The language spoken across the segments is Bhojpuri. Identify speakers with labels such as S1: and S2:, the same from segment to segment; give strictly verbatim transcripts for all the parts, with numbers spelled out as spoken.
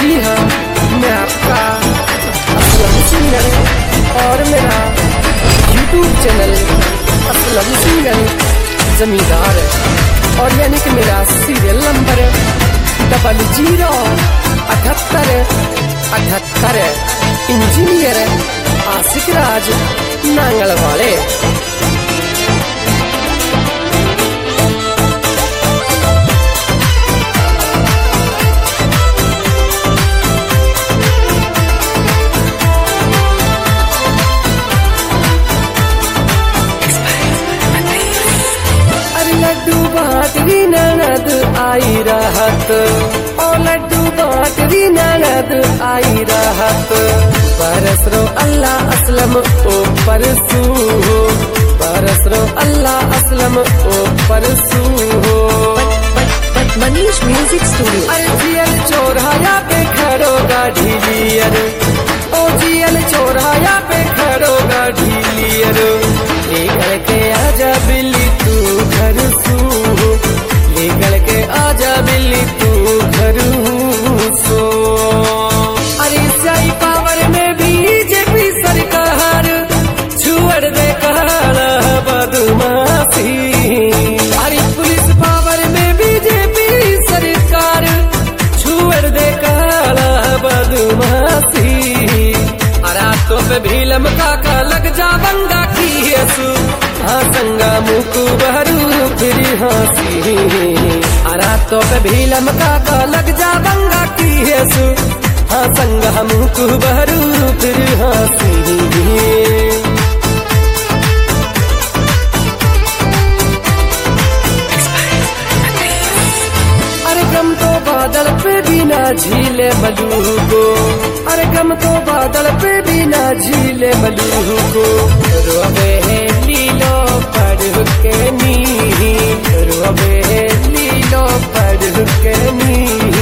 S1: जी हाँ, मैं आपका असलम सिंगर और मेरा यूट्यूब चैनल असलम सिंगर जमींदार और यानी कि मेरा सीरियल नंबर डबल जीरो अठहत्तर अठहत्तर इंजीनियर आशिक राज नांगल वाले। लड्डू बाटरी ननद आई रहत, ओ लड्डू बाटरी ननद आई रहत। परस रो अल्लाह असलम ओ परसू हो, परस रो अल्लाह असलम ओ परसू हो।
S2: Manish music studio.
S1: अरे जियल चौराया पे खड़ो गाड़ी लियर, ओ जियल चौराया पे खड़ो गाड़ी लियर। लेकर के आजा बिल्ली तू घर सू, लेकर के आजा बिल्ली तू घर सो। अरे साई पावर में बीजेपी सरकार छुअड़ दे काला बदमाशी। अरे पुलिस पावर में बीजेपी सरकार छुअड़ दे काला बदमाशी। रातों पे भीलम काका लग जा बंगा की यसु, हाँ संगा मुकु बहरू फिर हंसी। रातों पे भीलम काका लग जा बंगा की यसु, हाँ संगा मुकु बहरू फिर हंसी। अरे गम तो बादल पे भी ना झीले मलू को, अरे गम तो बादल पे भी ना झीले मलू को। रोबे है लीलो पढ़ के नी, रोबे है लीलो पढ़ के नी।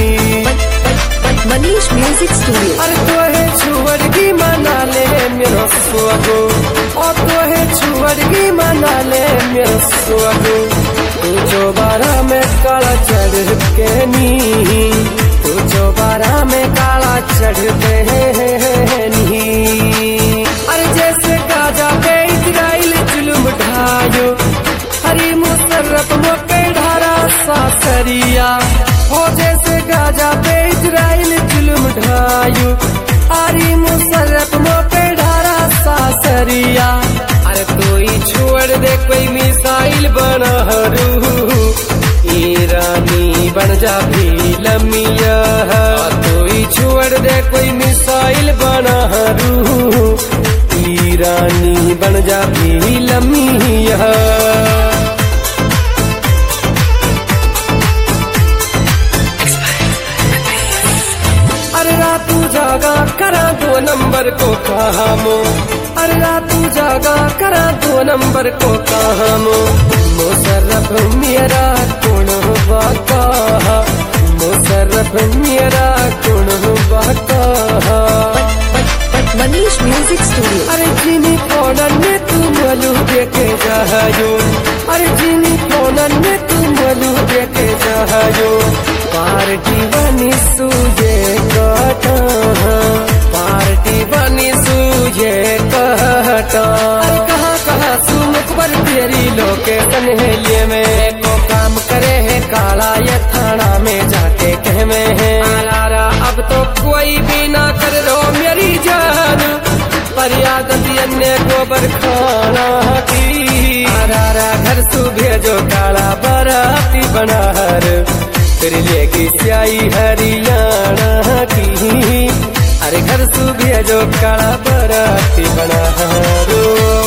S2: Manish music studio.
S1: अरे तो है छुअड़गी मना ले मेरा सुअगो, और तो है छुअड़गी मना ले मेरा सुअगो। तू जो बारा में काला चढ़ के नी, तू जो बारा में काला चढ़ते हैं नी। अरे जैसे गाजा पे इजराइल जुल्म ढायो, हरी मुशर्रफ मोके ढारा सासरिया हो। जैसे गाजा पे इजराइल जुल्म ढायो, हरी मुशर्रफ मोके ढारा सासरिया। अरे तो ही छोड़ दे कोई मिसाइल बनहरू, ईरानी बन जा भी लमिया। तो ही छोड़ दे कोई मिसाइल बनहरू, ईरानी बन जा भी लमिया। अरे रातू जागा करा दो नंबर को कामो, अरे रातू जागा करा दो नंबर को कामो। मुशर्रफ मेरा कौन बाका, मुशर्रफ मेरा कौन बाका।
S2: Manish music studio.
S1: अरे जिनी फोनन में तू मलू देखे जायो, अरे जिनी फोनन में तू मलू देखे जायो। पार्टी बनी सूझे काटा, पार्टी बनी सूझे काटा। अरे कहाँ कहाँ सुमुखबर तेरी लोकेशन है लिए में को काम करे है काला ये थाना में जाके कहमे है। आलारा अब तो कोई भी ना कर रो मेरी जान, फरियाद अन्य गोबर खाना की। आलारा घर सुबह जो काला बराती बनार, फिर लेगी स्याही हरियाणा की। अरे घर सुबह जो काला बराती बनारो।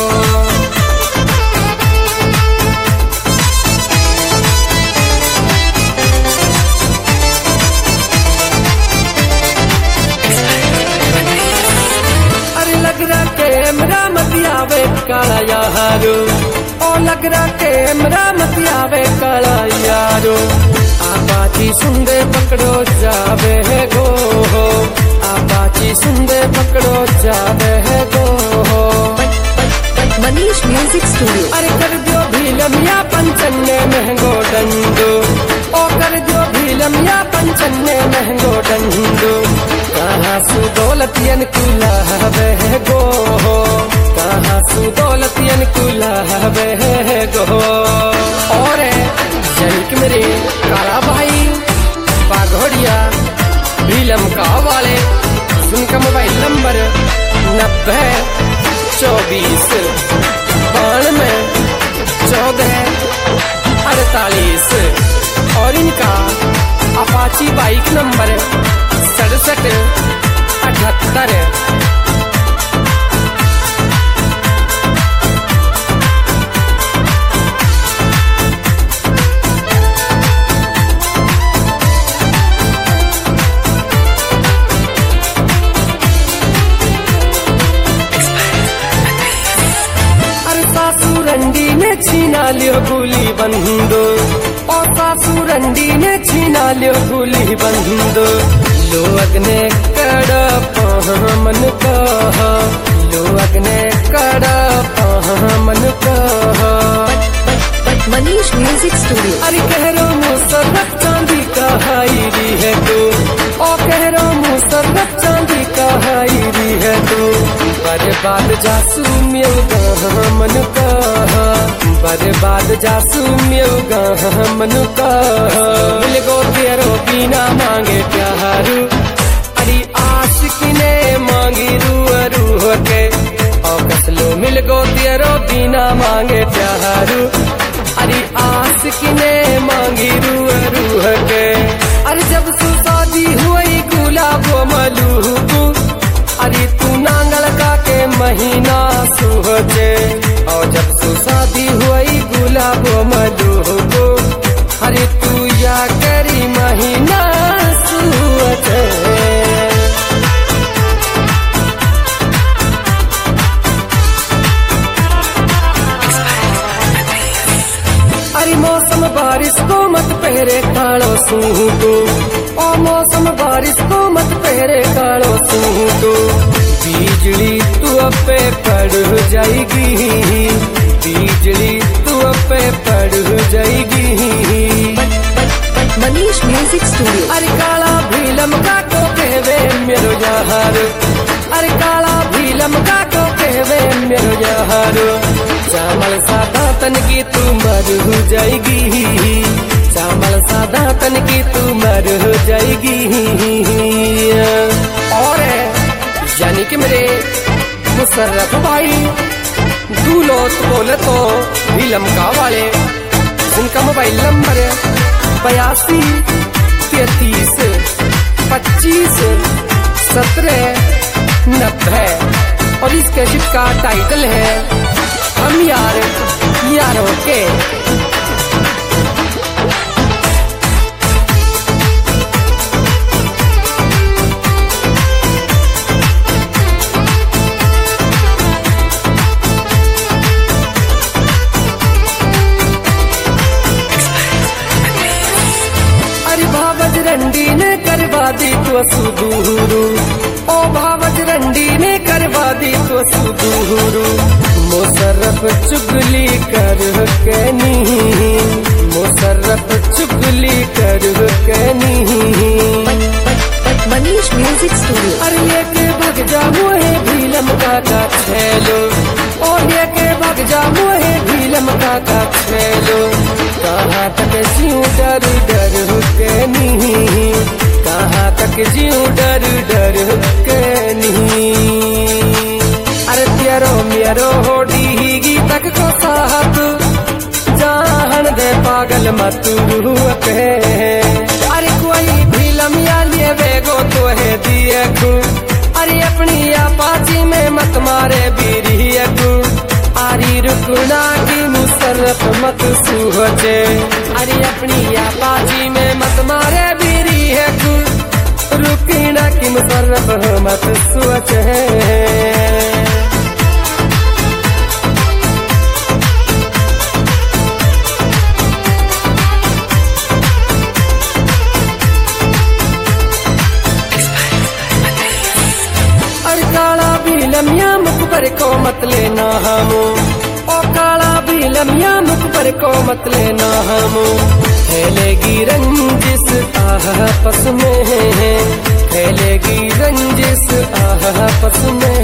S1: लग रहा कैमरा मत आवे काला यारो, ओ लग रहा कैमरा मत आवे काला यारो। आबाची सुंदे पकड़ो जावे है गो, आबाची सुंदे पकड़ो जावे है गो।
S2: Manish music studio.
S1: अरे कर दो भीलम या पंचन्ने महंगो डंडो, ओ कर दो भीलम या पंच चन्ने महंगो डंडो कहाँ सु दौलतियन कुला बह गो कहाँ सु दौलतियन कुला बह गो। और जनिक मेरे काला भाई बाघोड़िया भीलम का वाले जिनका मोबाइल नंबर नब्बे चौबीस बानवे चौदह अड़तालीस और इनका अपाची बाइक नंबर सड़सठ अठहत्तर। रंडी ने छीना लियो गुली बंदो और सासू रंडी ने छीना लियो गुली बंदो। लोग ने कड़ा मन कहा लोग ने कड़ा मन कहा।
S2: Manish music studio.
S1: अरे कह रो मुसर्रफ चांदी का हाईरी है तू ओ कह रो मुसर्रफ चांदी का हाईरी है तू। बर्बाद जासू म्योगा मन कहा बर्बाद जासू म्योगा मन कहा। मिल गो तेरो बिना मांगे प्यारू अरे आशिक ने मांगी रूह रूह के और कसलो मिल गो तेरो बिना मांगे प्यारू अरे आशिक ने मांगी रूह रूह के। अरे जब सु शादी हुई गुलाब मलूबू अरे तू नांगल का के महीना सुहचे और जब सु शादी हुई गुलाब मलूबू अरे तू या करी महीना सुहचे। अरे मौसम बारिश को मत पहरे कालो सूटो ओ मौसम बारिश को मत पहरे कालो सूटो। बिजली तू पे पड़ जाएगी बिजली तू पे पड़ जाएगी।
S2: Manish music studio.
S1: अरे काला भीलम का तो कहवे मेरो यार अरे काला भीलम का तो कहवे मेरो यार। चावल सादा तन की तू मर हो जाएगी चावल सादा तन की तू मर हो जाएगी। और यानी कि मेरे मुसर्रफ भाई दूलो तो बोले तो भीलम का वाले जिनका मोबाइल नंबर बयासी तैतीस पच्चीस सत्रह नब्बे। और इस कैसेट का टाइटल है हम यार यारों के। अरे भावज रंडी ने करवा दी तो सुदूरू ओ भावज रंडी ने करवा दी तो सुदूरू। मुसर्रफ चुगली कर के नी मुसर्रफ चुगली कर के नी।
S2: Manish music studio.
S1: अरे ये के भग जा मोहे भीलम का का छेलो ओ ये के भग जा मोहे भीलम का का छेलो। कहाँ तक जीव डर डर के नी कहाँ तक जीव डर डर के नी। अरे तेरो मेरो होडी तक को साथ जान दे पागल मत के। अरे कोई भीलम या लिए बेगो तो है दिए खू अरे अपनी आपाची में मत मारे बीरी खू। आरी रुकना की मुसर्रफ मत सूझे अरे अपनी आपाची में मत मारे बीरी है खू रुकना की मुसर्रफ मत सूझे। लमिया मुख पर को मत लेना हमो ओ काला भी लमिया मुख पर को मत लेना हमो। फैलेगी रंजिश आपस में, फैलेगी रंजिश आपस में।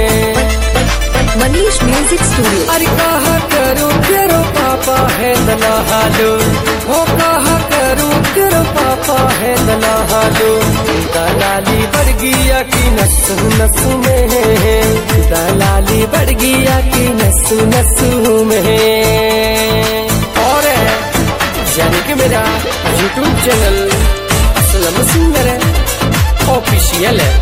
S2: Manish music studio.
S1: अरे कहा करूं तेरो पापा है दलालो, हो कहा करूं तेरो पापा है दलालो। दलाली बढ़ गया कि नसू नसू में, दलाली बढ़ गया कि नसू नसू में। और यानी कि मेरा YouTube channel Aslam singer official है।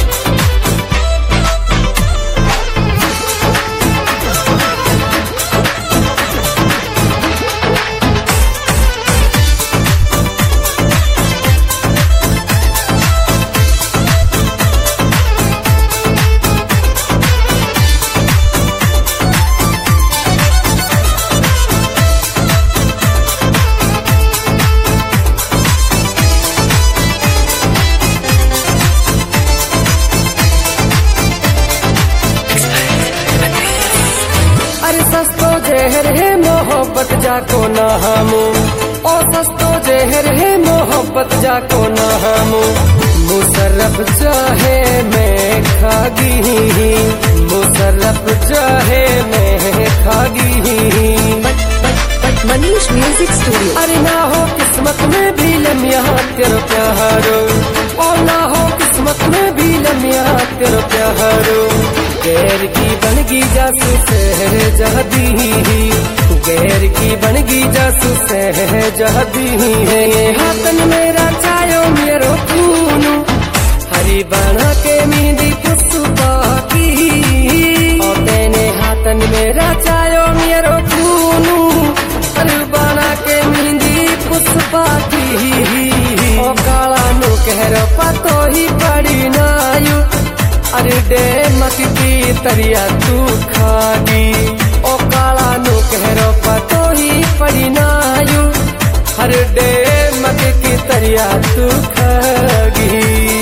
S1: सस्तो जहर है मोहब्बत जाको ना हमू, ओ सस्तो जहर है मोहब्बत जाको ना हमू। मुशर्रफ चाहे मैं खागी, मुशर्रफ चाहे मैं खागी।
S2: Manish music studio.
S1: अरे ना हो किस्मत में भी लम्हा तेरो प्यारो, ओ ना हो किस्मत में भी लम्हा तेरो प्यारो। गैर की बनगी जासूस है जहदी, गैर की बनगी जासूस है जहदी। हाथन मेरा चायो मेरो खूनू, हरी बना के मेहंदी पुष्पा की। और तेने हाथन मेरा चायो मेरो खूनू, हरी बना के मेहंदी पुष्पा की। ओ काला नु कहरो पतो ही पड़ी नायु, अरे डे मकती तरिया तू खागी। ओ काला नु कहरो पतो ही पड़ी नायु, हर डे मकती तरिया तू खागी।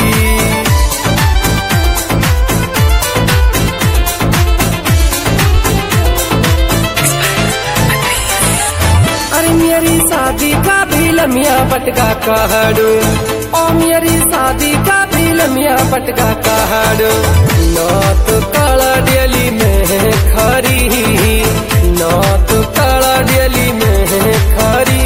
S1: अरे मेरी शादी का भी लम्हा पटका कहड़ू, ओ मेरी शादी का भी लम्हा पटका कहड़ू। नौत काला डेली में खरी, नौत काला डेली में खरी।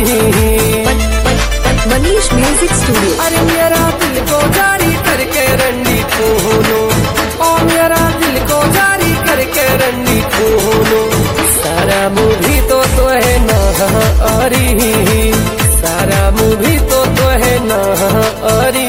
S2: Manish music studio.
S1: अरे मेरा दिल को जारी करके रंडी खूनो, ओ मेरा दिल को जारी करके रंडी खूनो। सारा मूवी तो तो है ना अरी, सारा मूवी तो तो है ना अरी।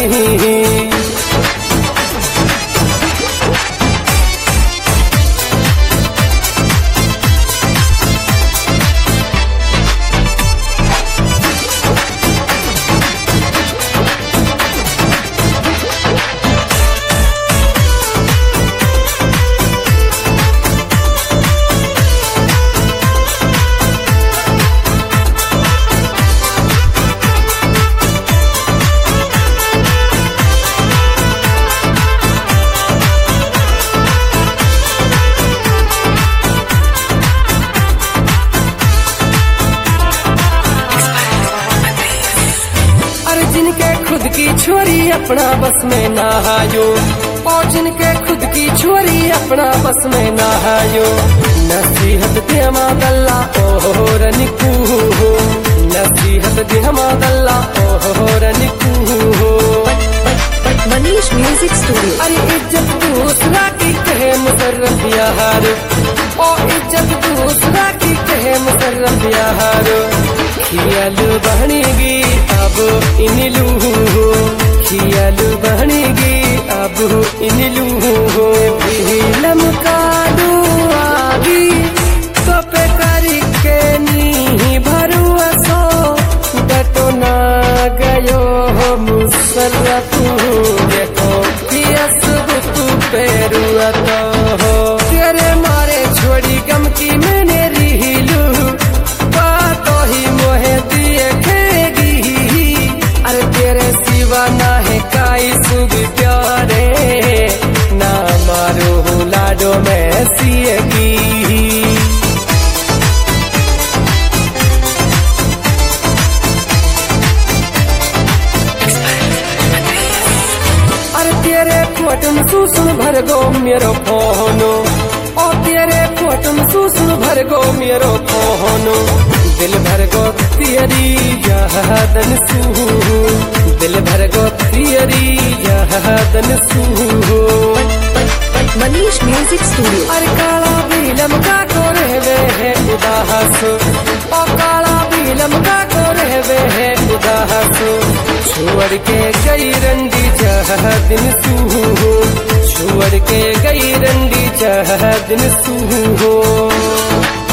S1: जिनके खुद की छोरी अपना बस में ना आयो, और जिनके खुद की छोरी अपना बस में ना आयो। नसीहत दे मादल्ला और निकू हो, नसीहत दे मादल्ला और निकू हो।
S2: Manish music studio.
S1: अरे इज्जत दूसरा की कहे मुशर्रफ यार, ओ इज्जत दूसरा की कहे मुशर्रफ यार। खियालू बनेगी अब इनलू, खियालू बनेगी अब इनलू। फिल्म काडू आगी तो पे करी के नी भरुआ सो, डटो ना गयो हो मुशर्रफ। देखो पियस तू पेरुआ तो हो, तेरे मारे छोड़ी गम की मैंने रिलू। बातों ही मोहे दिए खेगी, अरे तेरे सिवा ना है काई सुग प्यारे। ना मारो लाडो में सिएगी। फोटन सुसुन भर गो मेरो फोनो ओ तेरे फोटन सुसुन भर गो मेरो फोनो दिल भर गो तेरी यादन सू दिल भर गो तेरी यादन सू
S2: Manish Music Studio.
S1: अरे काला बीलम का को रहवे है उदास ओ काला बीलम का को रहवे है उदास छोड़ के गई रंडी चाह दिन सू छोड़ के गई रंडी चाह दिन सू